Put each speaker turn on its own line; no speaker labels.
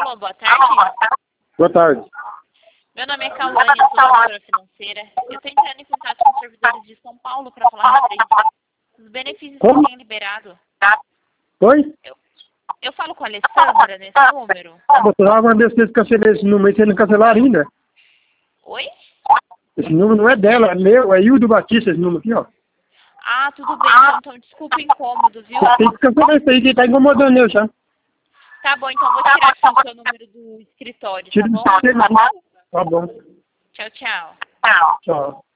Alô, boa tarde.
Boa tarde.
Meu nome é Cauane, eu sou assessora financeira. Eu estou entrando em contato com os servidores de São Paulo para falar a respeito dos benefícios que
Como?
têm liberado.
Oi?
Eu falo com a Alessandra nesse número.
Você já mandou vocês cancelar esse número aí, vocês não cancelaram ainda.
Oi?
Esse número não é dela, é meu, é Hildo Batista esse número aqui, ó.
Ah, tudo bem, então desculpa o incômodo, viu?
Você tem que cancelar isso aí que tá incomodando eu já.
Tá bom, então vou tirar aqui o seu número do escritório, tá
Tira
bom?
do sistema. Tá bom.
Tchau, tchau.
Tchau.